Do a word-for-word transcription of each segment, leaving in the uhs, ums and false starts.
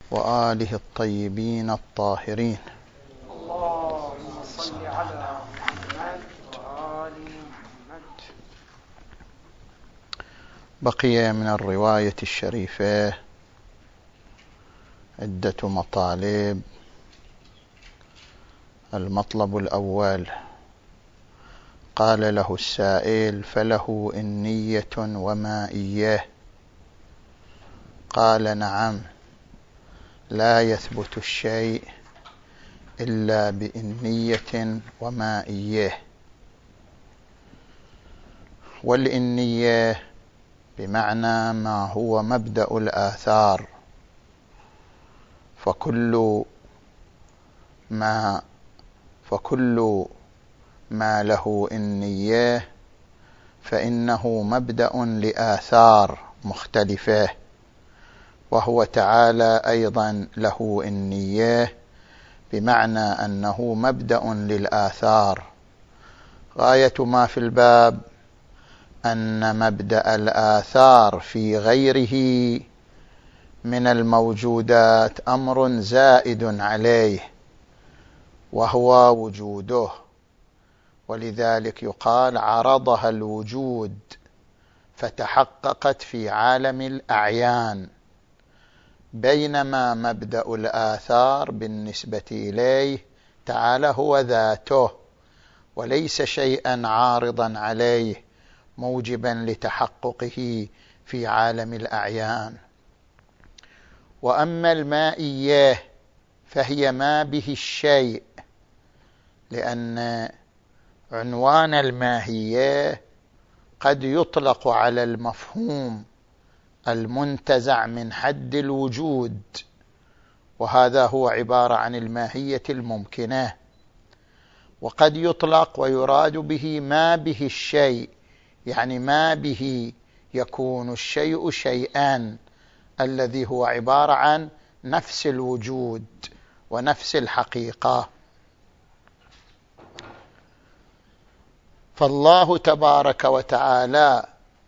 وآله الطيبين الطاهرين. اللهم صل على محمد وآل محمد. بقي من الرواية الشريفة عدة مطالب. المطلب الأول: قال له السائل: فله إنية وما إياه؟ قال: نعم، لا يثبت الشيء إلا بإنية وما إياه. والإنية بمعنى ما هو مبدأ الآثار، فكل ما فكل ما له إنية فإنه مبدأ لآثار مختلفة، وهو تعالى أيضا له إنية بمعنى أنه مبدأ للآثار. غاية ما في الباب أن مبدأ الآثار في غيره من الموجودات أمر زائد عليه، وهو وجوده، ولذلك يقال عرضها الوجود فتحققت في عالم الأعيان، بينما مبدأ الآثار بالنسبة إليه تعالى هو ذاته وليس شيئا عارضا عليه موجبا لتحققه في عالم الأعيان. وأما المائية فهي ما به الشيء، لأن عنوان الماهية قد يطلق على المفهوم المنتزع من حد الوجود، وهذا هو عبارة عن الماهية الممكنة، وقد يطلق ويراد به ما به الشيء، يعني ما به يكون الشيء شيئا، الذي هو عبارة عن نفس الوجود ونفس الحقيقة. فالله تبارك وتعالى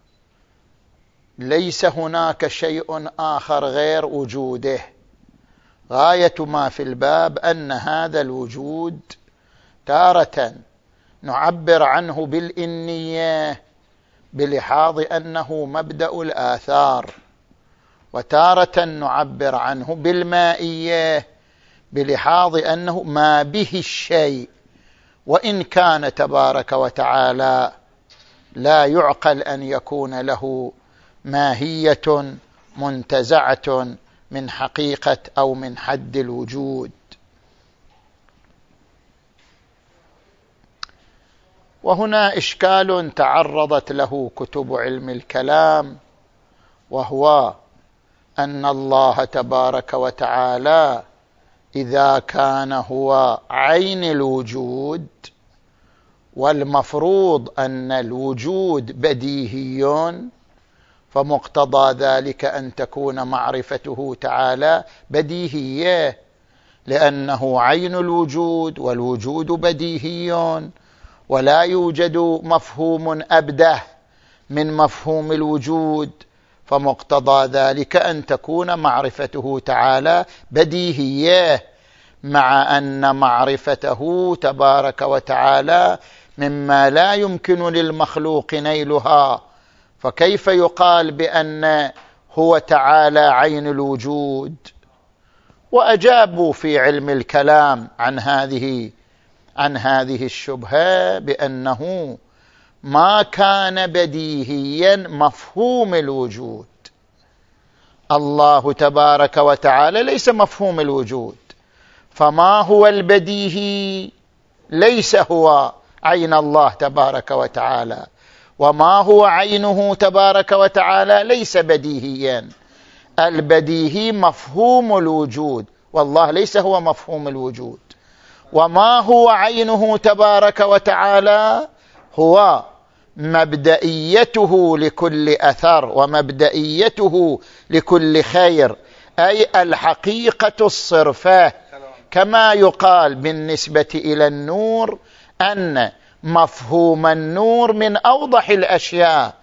ليس هناك شيء آخر غير وجوده. غاية ما في الباب أن هذا الوجود تارة نعبر عنه بالإنية بلحاظ أنه مبدأ الآثار، وتارة نعبر عنه بالمائية بلحاظ أنه ما به الشيء، وإن كان تبارك وتعالى لا يعقل أن يكون له ماهية منتزعة من حقيقة أو من حد الوجود. وهنا إشكال تعرضت له كتب علم الكلام، وهو أن الله تبارك وتعالى إذا كان هو عين الوجود، والمفروض أن الوجود بديهي، فمقتضى ذلك أن تكون معرفته تعالى بديهية، لأنه عين الوجود والوجود بديهي، ولا يوجد مفهوم أبده من مفهوم الوجود، فمقتضى ذلك أن تكون معرفته تعالى بديهية، مع أن معرفته تبارك وتعالى مما لا يمكن للمخلوق نيلها، فكيف يقال بأن هو تعالى عين الوجود؟ وأجابوا في علم الكلام عن هذه عن هذه الشبهة بأنه ما كان بديهيا مفهوم الوجود. الله تبارك وتعالى ليس مفهوم الوجود، فما هو البديهي ليس هو عين الله تبارك وتعالى، وما هو عينه تبارك وتعالى ليس بديهيا. البديهي مفهوم الوجود، والله ليس هو مفهوم الوجود. وما هو عينه تبارك وتعالى هو مبدئيته لكل أثر ومبدئيته لكل خير، أي الحقيقة الصرفة، كما يقال بالنسبة إلى النور أن مفهوم النور من أوضح الأشياء،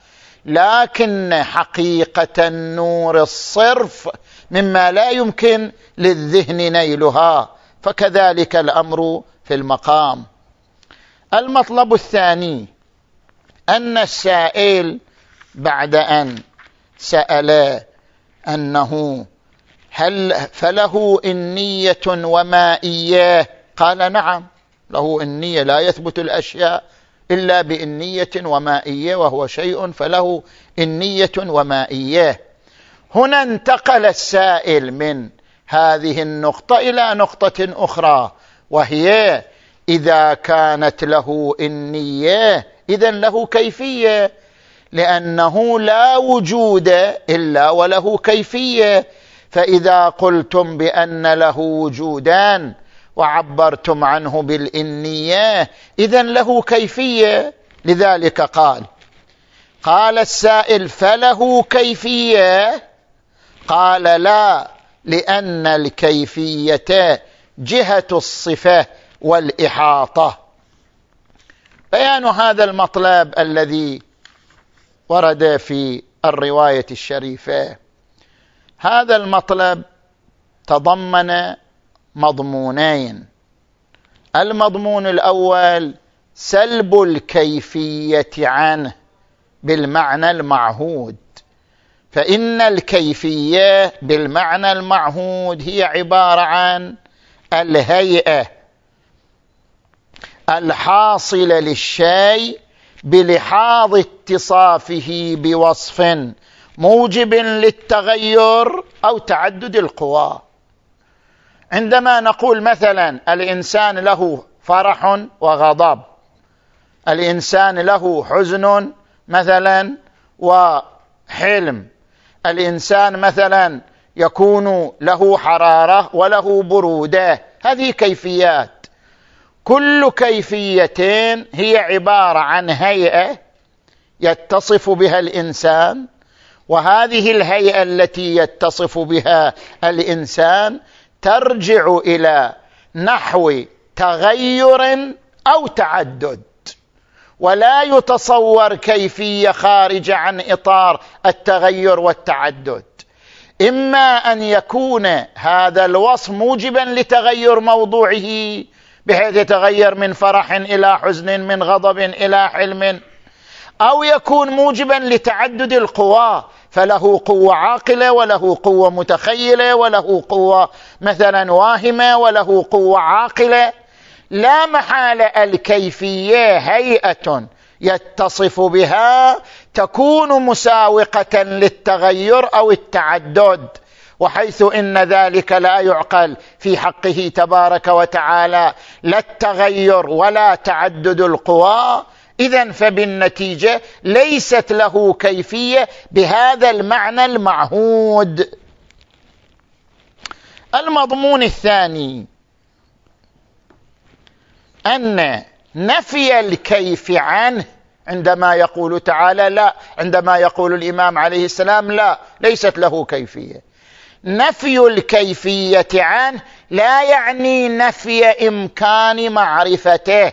لكن حقيقة النور الصرف مما لا يمكن للذهن نيلها، فكذلك الأمر في المقام. المطلب الثاني أن السائل بعد أن سأل أنه هل فله إنية ومائية، قال نعم له إنية، لا يثبت الأشياء إلا بإنية ومائية، وهو شيء فله إنية ومائية. هنا انتقل السائل من هذه النقطة إلى نقطة أخرى، وهي إذا كانت له إنية إذن له كيفية، لأنه لا وجود إلا وله كيفية. فإذا قلتم بأن له وجودان وعبرتم عنه بالإنية إذن له كيفية. لذلك قال قال السائل فله كيفية، قال لا، لأن الكيفية جهة الصفة والإحاطة. بيان هذا المطلب الذي ورد في الرواية الشريفة، هذا المطلب تضمن مضمونين. المضمون الأول سلب الكيفية عنه بالمعنى المعهود، فإن الكيفية بالمعنى المعهود هي عبارة عن الهيئة الحاصلة للشيء بلحاظ اتصافه بوصف موجب للتغير أو تعدد القوى. عندما نقول مثلا الإنسان له فرح وغضب، الإنسان له حزن مثلا وحلم، الإنسان مثلا يكون له حرارة وله برودة، هذه كيفيات. كل كيفية هي عبارة عن هيئة يتصف بها الإنسان، وهذه الهيئة التي يتصف بها الإنسان ترجع إلى نحو تغير أو تعدد، ولا يتصور كيفية خارجة عن إطار التغير والتعدد. إما أن يكون هذا الوصف موجبا لتغير موضوعه بحيث يتغير من فرح إلى حزن، من غضب إلى حلم، أو يكون موجبا لتعدد القوى، فله قوة عاقلة وله قوة متخيلة وله قوة مثلا واهمة وله قوة عاقلة. لا محالة الكيفية هيئة يتصف بها تكون مساوقة للتغير أو التعدد، وحيث إن ذلك لا يعقل في حقه تبارك وتعالى لا التغير ولا تعدد القوى، إذن فبالنتيجة ليست له كيفية بهذا المعنى المعهود. المضمون الثاني أن نفي الكيف عنه، عندما يقول تعالى لا، عندما يقول الإمام عليه السلام لا، ليست له كيفية. نفي الكيفية عنه لا يعني نفي إمكان معرفته،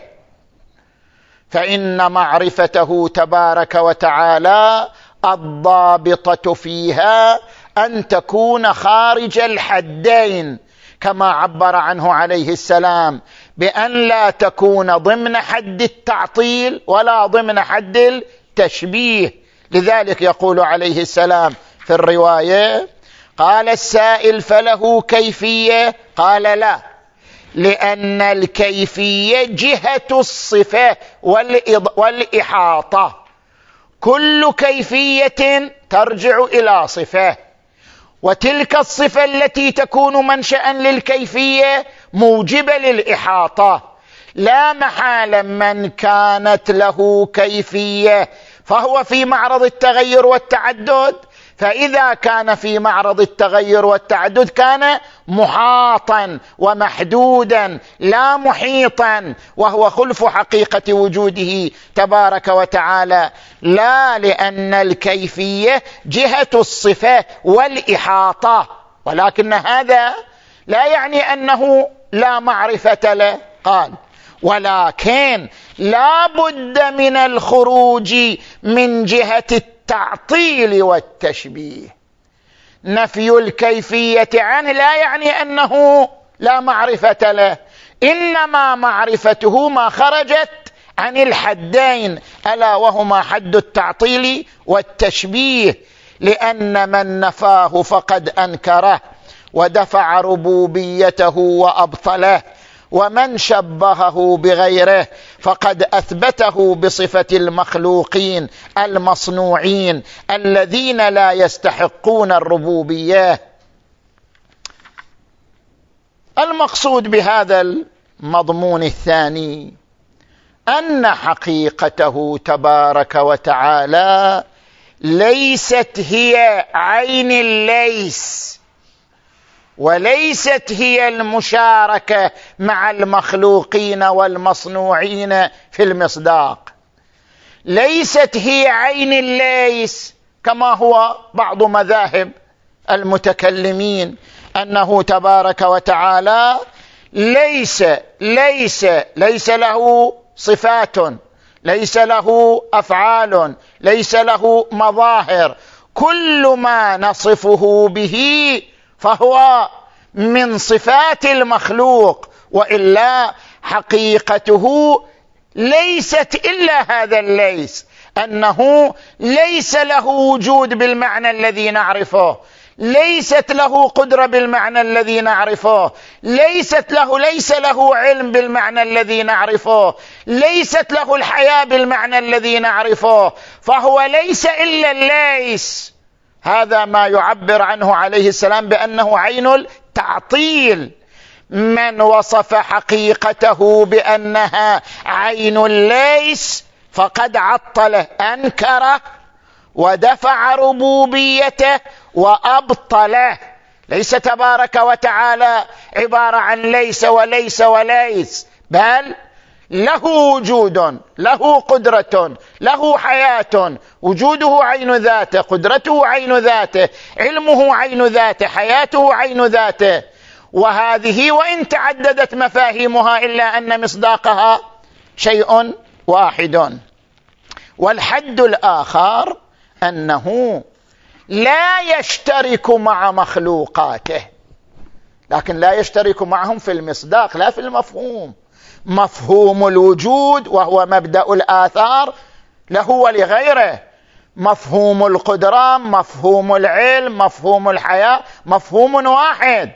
فإن معرفته تبارك وتعالى الضابطة فيها أن تكون خارج الحدين، كما عبر عنه عليه السلام بأن لا تكون ضمن حد التعطيل ولا ضمن حد التشبيه. لذلك يقول عليه السلام في الرواية قال السائل فله كيفية، قال لا، لأن الكيفية جهة الصفة والإحاطة، كل كيفية ترجع إلى صفة، وتلك الصفة التي تكون منشأ للكيفية موجبة للإحاطة. لا محالة من كانت له كيفية فهو في معرض التغير والتعدد، فإذا كان في معرض التغير والتعدد كان محاطا ومحدودا لا محيطا، وهو خلف حقيقة وجوده تبارك وتعالى. لا، لأن الكيفية جهة الصفة والإحاطة، ولكن هذا لا يعني أنه لا معرفة له. قال ولكن لا بد من الخروج من جهة التعطيل والتشبيه. نفي الكيفية عنه لا يعني أنه لا معرفة له، إنما معرفته ما خرجت عن الحدين، ألا وهما حد التعطيل والتشبيه، لأن من نفاه فقد أنكره ودفع ربوبيته وأبطله، ومن شبهه بغيره فقد أثبته بصفة المخلوقين المصنوعين الذين لا يستحقون الربوبية. المقصود بهذا المضمون الثاني أن حقيقته تبارك وتعالى ليست هي عين الليس، وليست هي المشاركة مع المخلوقين والمصنوعين في المصداق. ليست هي عين الليس كما هو بعض مذاهب المتكلمين، أنه تبارك وتعالى ليس ليس ليس له صفات، ليس له أفعال، ليس له مظاهر، كل ما نصفه به فهو من صفات المخلوق، وإلا حقيقته ليست إلا هذا الليس، أنه ليس له وجود بالمعنى الذي نعرفه، ليست له قدرة بالمعنى الذي نعرفه، ليست له ليس له علم بالمعنى الذي نعرفه، ليست له الحياة بالمعنى الذي نعرفه، فهو ليس إلا الليس. هذا ما يعبر عنه عليه السلام بأنه عين التعطيل. من وصف حقيقته بأنها عين الليس فقد عطله، أنكره ودفع ربوبيته وأبطله. ليس تبارك وتعالى عبارة عن ليس وليس وليس، بل له وجود، له قدرة، له حياة، وجوده عين ذاته، قدرته عين ذاته، علمه عين ذاته، حياته عين ذاته. وهذه وإن تعددت مفاهيمها إلا أن مصداقها شيء واحد. والحد الآخر أنه لا يشترك مع مخلوقاته، لكن لا يشترك معهم في المصداق لا في المفهوم. مفهوم الوجود وهو مبدأ الآثار له ولغيره، مفهوم القدرة، مفهوم العلم، مفهوم الحياة، مفهوم واحد.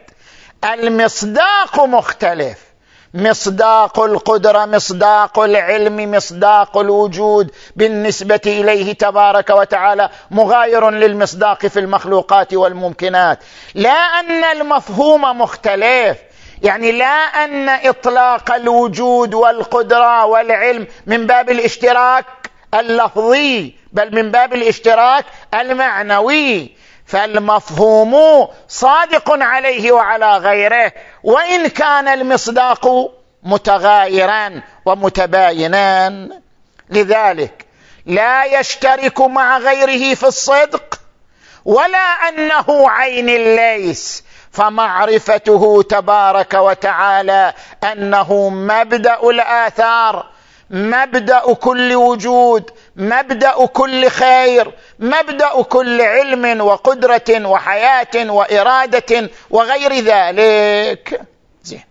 المصداق مختلف، مصداق القدرة، مصداق العلم، مصداق الوجود بالنسبة إليه تبارك وتعالى مغاير للمصداق في المخلوقات والممكنات. لا أن المفهوم مختلف، يعني لا أن إطلاق الوجود والقدرة والعلم من باب الاشتراك اللفظي، بل من باب الاشتراك المعنوي. فالمفهوم صادق عليه وعلى غيره، وإن كان المصداق متغايرا ومتباينا. لذلك لا يشترك مع غيره في الصدق، ولا أنه عين الليس. فمعرفته تبارك وتعالى أنه مبدأ الآثار، مبدأ كل وجود، مبدأ كل خير، مبدأ كل علم وقدرة وحياة وإرادة وغير ذلك. زين.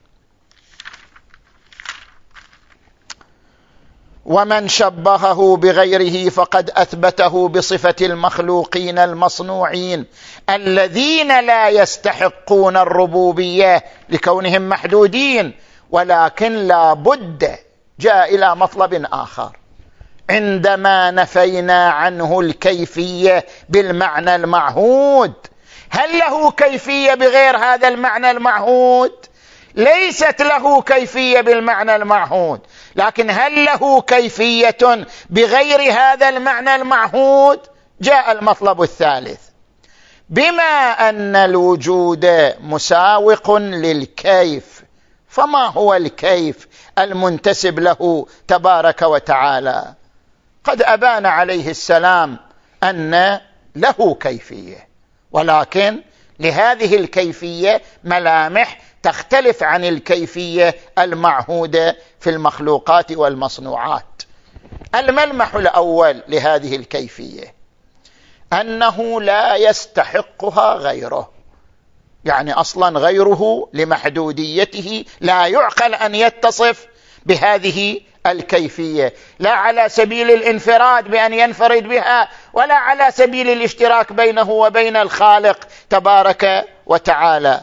ومن شبهه بغيره فقد أثبته بصفة المخلوقين المصنوعين الذين لا يستحقون الربوبية لكونهم محدودين، ولكن لا بد جاء إلى مطلب آخر. عندما نفينا عنه الكيفية بالمعنى المعهود، هل له كيفية بغير هذا المعنى المعهود؟ ليست له كيفية بالمعنى المعهود، لكن هل له كيفية بغير هذا المعنى المعهود؟ جاء المطلب الثالث. بما أن الوجود مساوق للكيف، فما هو الكيف المنتسب له تبارك وتعالى؟ قد أبان عليه السلام أن له كيفية، ولكن لهذه الكيفية ملامح تختلف عن الكيفية المعهودة في المخلوقات والمصنوعات. الملمح الأول لهذه الكيفية أنه لا يستحقها غيره، يعني أصلا غيره لمحدوديته لا يعقل أن يتصف بهذه الكيفية، لا على سبيل الانفراد بأن ينفرد بها، ولا على سبيل الاشتراك بينه وبين الخالق تبارك وتعالى.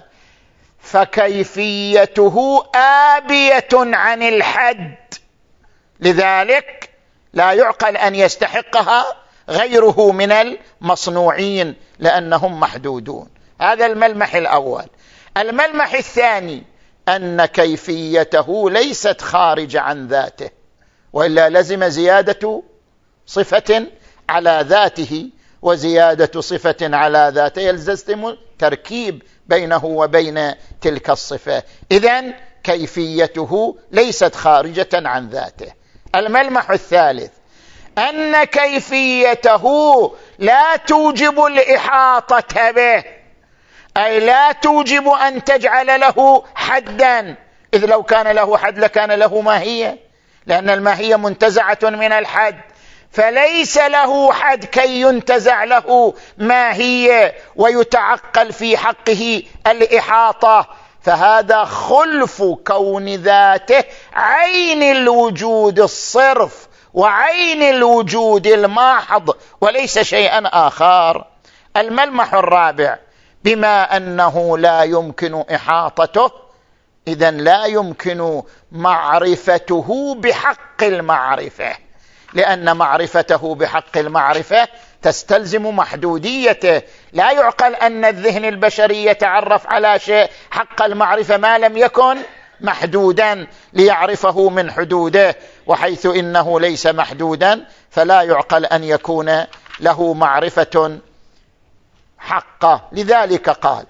فكيفيته آبية عن الحد، لذلك لا يعقل أن يستحقها غيره من المصنوعين لأنهم محدودون. هذا الملمح الأول. الملمح الثاني أن كيفيته ليست خارج عن ذاته، وإلا لزم زيادة صفة على ذاته، وزيادة صفة على ذاته يلزم تركيب بينه وبين تلك الصفة. إذن كيفيته ليست خارجة عن ذاته. الملمح الثالث أن كيفيته لا توجب الإحاطة به، أي لا توجب أن تجعل له حدا، إذ لو كان له حد لكان له ماهية، لأن الماهية منتزعة من الحد، فليس له حد كي ينتزع له ماهية ويتعقل في حقه الإحاطة. فهذا خلف كون ذاته عين الوجود الصرف وعين الوجود الماحض وليس شيئا آخر. الملمح الرابع، بما أنه لا يمكن إحاطته، إذن لا يمكن معرفته بحق المعرفة، لأن معرفته بحق المعرفة تستلزم محدوديته. لا يعقل أن الذهن البشري يتعرف على شيء حق المعرفة ما لم يكن محدودا ليعرفه من حدوده، وحيث إنه ليس محدودا فلا يعقل أن يكون له معرفة حقه. لذلك قال: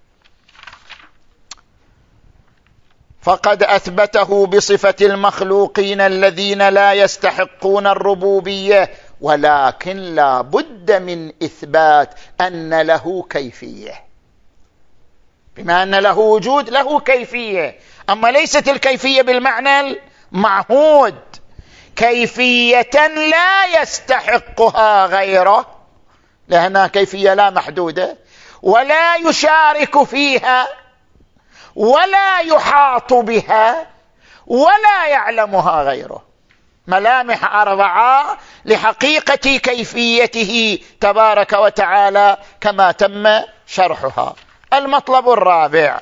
فقد أثبته بصفة المخلوقين الذين لا يستحقون الربوبية، ولكن لا بد من إثبات أن له كيفية. بما أن له وجود له كيفية، أما ليست الكيفية بالمعنى المعهود، كيفية لا يستحقها غيره، لأنها كيفية لا محدودة ولا يشارك فيها ولا يحاط بها ولا يعلمها غيره. ملامح أربعة لحقيقة كيفيته تبارك وتعالى كما تم شرحها. المطلب الرابع،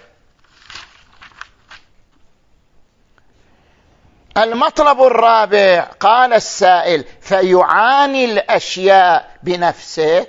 المطلب الرابع قال السائل: فيعاني الأشياء بنفسه،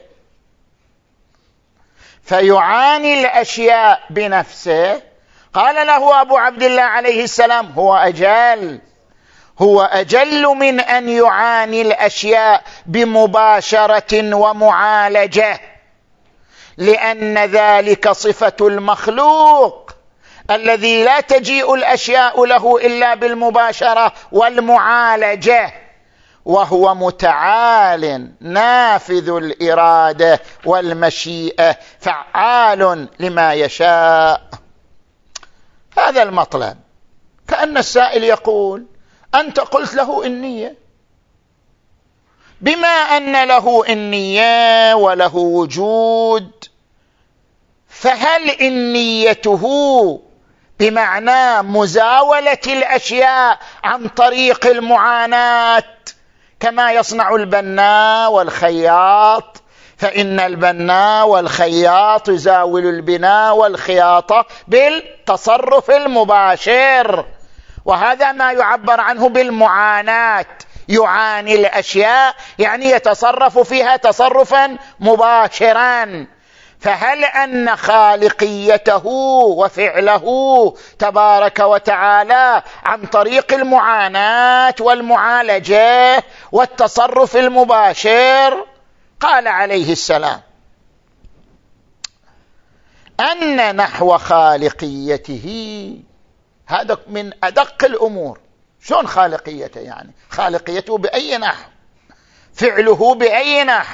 فيعاني الأشياء بنفسه. قال له أبو عبد الله عليه السلام: هو أجل، هو أجل من أن يعاني الأشياء بمباشرة ومعالجة، لأن ذلك صفة المخلوق الذي لا تجيء الأشياء له إلا بالمباشرة والمعالجة، وهو متعال نافذ الإرادة والمشيئة فعال لما يشاء. هذا المطلب. كأن السائل يقول: أنت قلت له إنية، بما أن له إنية وله وجود، فهل إنيته بمعنى مزاولة الأشياء عن طريق المعاناة كما يصنع البناء والخياط؟ فإن البناء والخياط يزاول البناء والخياطة بالتصرف المباشر، وهذا ما يعبر عنه بالمعاناة. يعاني الأشياء يعني يتصرف فيها تصرفا مباشرا. فهل أن خالقيته وفعله تبارك وتعالى عن طريق المعاناة والمعالجة والتصرف المباشر؟ قال عليه السلام: أن نحو خالقيته، هذا من أدق الأمور. شون خالقيته؟ يعني خالقيته بأي نحو، فعله بأي نحو.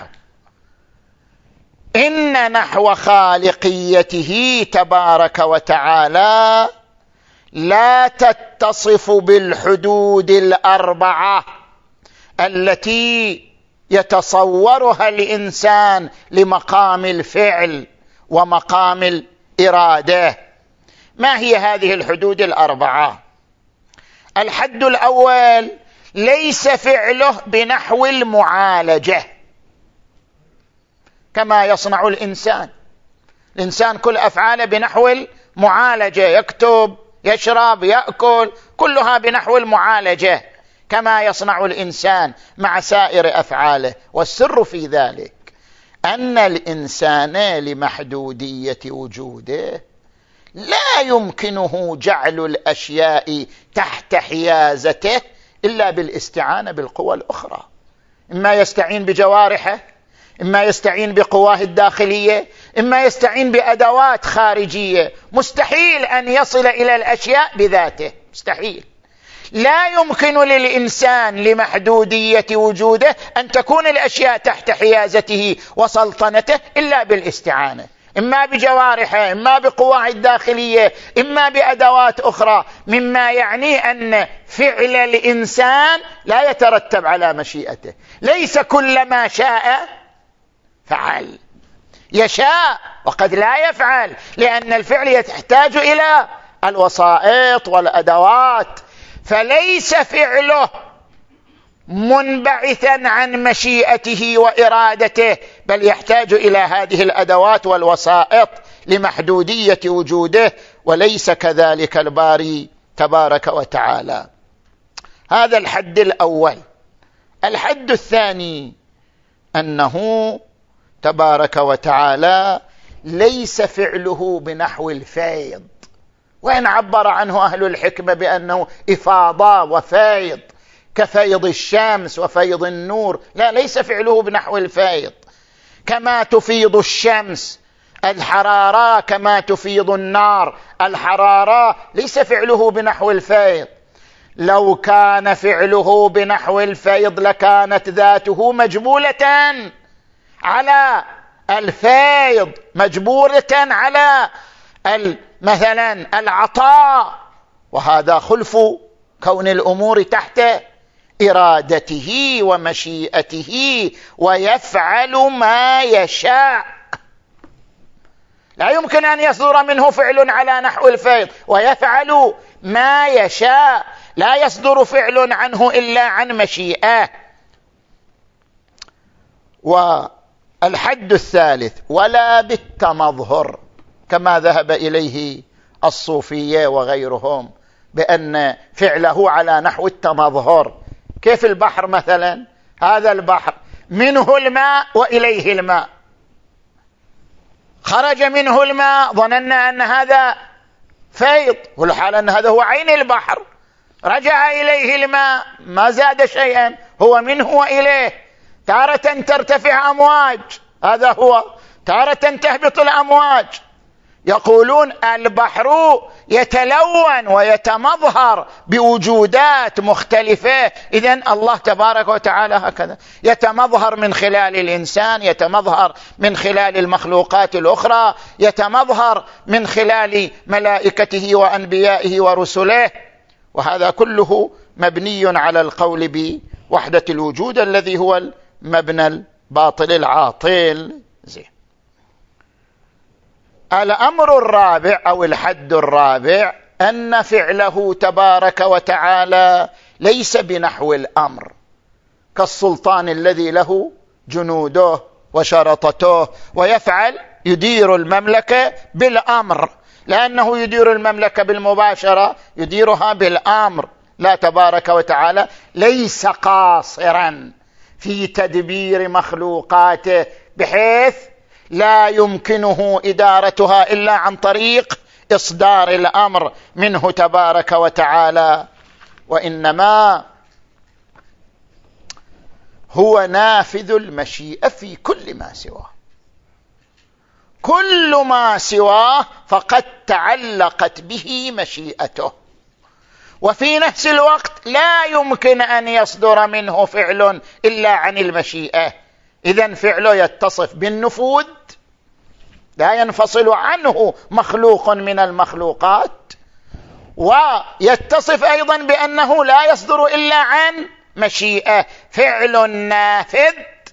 إن نحو خالقيته تبارك وتعالى لا تتصف بالحدود الأربعة التي يتصورها الإنسان لمقام الفعل ومقام الإرادة. ما هي هذه الحدود الأربعة؟ الحد الأول: ليس فعله بنحو المعالجة كما يصنع الإنسان. الإنسان كل أفعاله بنحو المعالجة، يكتب، يشرب، يأكل، كلها بنحو المعالجة كما يصنع الإنسان مع سائر أفعاله. والسر في ذلك أن الإنسان لمحدودية وجوده لا يمكنه جعل الأشياء تحت حيازته إلا بالاستعانة بالقوى الأخرى. إما يستعين بجوارحه، إما يستعين بقواه الداخلية، إما يستعين بأدوات خارجية. مستحيل أن يصل إلى الأشياء بذاته، مستحيل. لا يمكن للإنسان لمحدودية وجوده أن تكون الأشياء تحت حيازته وسلطنته إلا بالاستعانة، إما بجوارحه، إما بقواه الداخلية، إما بأدوات أخرى، مما يعني أن فعل الإنسان لا يترتب على مشيئته. ليس كل ما شاء فعل، يشاء وقد لا يفعل، لأن الفعل يحتاج إلى الوسائط والأدوات. فليس فعله منبعثا عن مشيئته وإرادته، بل يحتاج إلى هذه الأدوات والوسائط لمحدودية وجوده، وليس كذلك الباري تبارك وتعالى. هذا الحد الأول. الحد الثاني أنه تبارك وتعالى ليس فعله بنحو الفيض، وإن عبر عنه أهل الحكمة بأنه إفاضة وفيض كفيض الشمس وفيض النور، لا، ليس فعله بنحو الفيض. كما تفيض الشمس الحرارة، كما تفيض النار الحرارة، ليس فعله بنحو الفيض. لو كان فعله بنحو الفيض لكانت ذاته مجبولة على الفيض، مجبولة على مثلا العطاء، وهذا خلف كون الأمور تحت إرادته ومشيئته، ويفعل ما يشاء. لا يمكن أن يصدر منه فعل على نحو الفيض، ويفعل ما يشاء، لا يصدر فعل عنه إلا عن مشيئة. والحد الثالث: ولا بالتمظهر، كما ذهب إليه الصوفية وغيرهم بأن فعله على نحو التمظهر. كيف البحر مثلا؟ هذا البحر منه الماء وإليه الماء، خرج منه الماء ظننا أن هذا فيض، والحال أن هذا هو عين البحر. رجع إليه الماء ما زاد شيئا، هو منه وإليه. تارة ترتفع أمواج، هذا هو، تارة تهبط الأمواج. يقولون البحر يتلون ويتمظهر بوجودات مختلفة. إذن الله تبارك وتعالى هكذا يتمظهر من خلال الإنسان، يتمظهر من خلال المخلوقات الأخرى، يتمظهر من خلال ملائكته وأنبيائه ورسله، وهذا كله مبني على القول بوحدة الوجود الذي هو المبنى الباطل العاطل. زين. الأمر الرابع أو الحد الرابع أن فعله تبارك وتعالى ليس بنحو الأمر، كالسلطان الذي له جنوده وشرطته ويفعل يدير المملكة بالأمر، لأنه يدير المملكة بالمباشرة، يديرها بالأمر. لا، تبارك وتعالى ليس قاصرا في تدبير مخلوقاته بحيث لا يمكنه إدارتها إلا عن طريق إصدار الأمر منه تبارك وتعالى، وإنما هو نافذ المشيئة في كل ما سواه. كل ما سواه فقد تعلقت به مشيئته، وفي نفس الوقت لا يمكن أن يصدر منه فعل إلا عن المشيئة. إذن فعله يتصف بالنفوذ، لا ينفصل عنه مخلوق من المخلوقات، ويتصف أيضا بأنه لا يصدر إلا عن مشيئة. فعل نافذ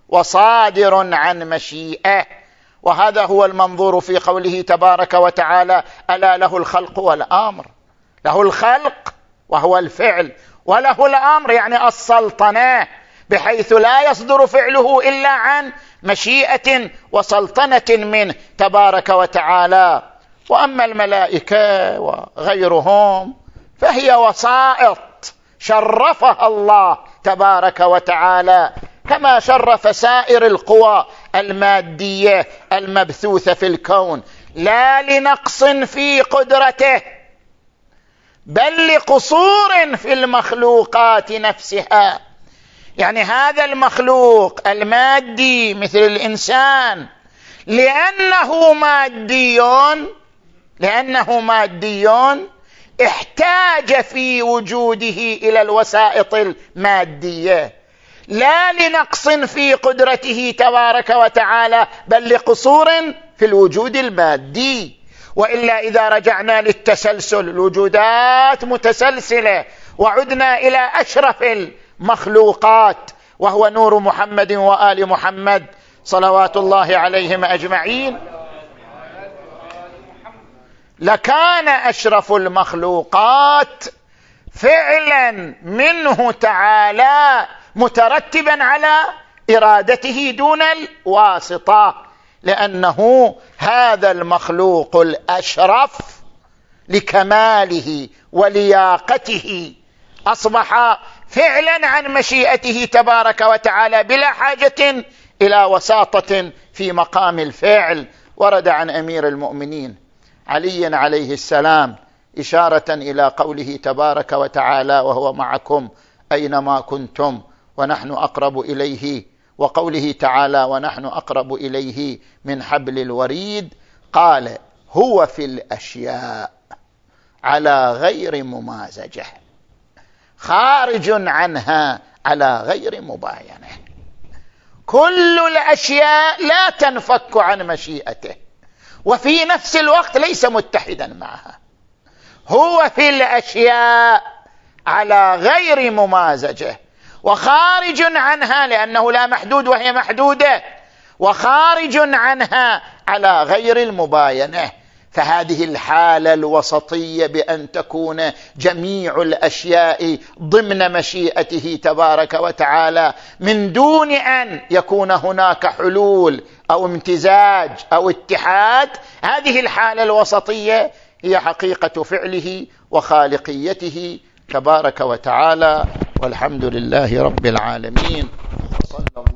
وصادر عن مشيئة. وهذا هو المنظور في قوله تبارك وتعالى: ألا له الخلق والأمر. له الخلق وهو الفعل، وله الأمر يعني السلطنة، بحيث لا يصدر فعله إلا عن مشيئة وسلطنة منه تبارك وتعالى. وأما الملائكة وغيرهم فهي وسائط شرفها الله تبارك وتعالى، كما شرف سائر القوى المادية المبثوثة في الكون، لا لنقص في قدرته بل لقصور في المخلوقات نفسها. يعني هذا المخلوق المادي مثل الإنسان لأنه مادي لأنه مادي احتاج في وجوده إلى الوسائط المادية، لا لنقص في قدرته تبارك وتعالى بل لقصور في الوجود المادي. وإلا إذا رجعنا للتسلسل، الوجودات متسلسلة، وعدنا إلى أشرف المخلوقات وهو نور محمد وآل محمد صلوات الله عليهم أجمعين، لكان أشرف المخلوقات فعلا منه تعالى مترتبا على إرادته دون الواسطة، لأنه هذا المخلوق الأشرف لكماله ولياقته أصبح فعلا عن مشيئته تبارك وتعالى بلا حاجة إلى وساطة في مقام الفعل. ورد عن أمير المؤمنين علي عليه السلام إشارة إلى قوله تبارك وتعالى: وهو معكم أينما كنتم ونحن أقرب إليه، وقوله تعالى: ونحن أقرب إليه من حبل الوريد. قال: هو في الأشياء على غير ممازجة، خارج عنها على غير مباينة. كل الأشياء لا تنفك عن مشيئته، وفي نفس الوقت ليس متحدا معها. هو في الأشياء على غير ممازجة، وخارج عنها لأنه لا محدود وهي محدودة، وخارج عنها على غير المباينة. فهذه الحالة الوسطية بأن تكون جميع الأشياء ضمن مشيئته تبارك وتعالى من دون أن يكون هناك حلول أو امتزاج أو اتحاد، هذه الحالة الوسطية هي حقيقة فعله وخالقيته تبارك وتعالى. والحمد لله رب العالمين.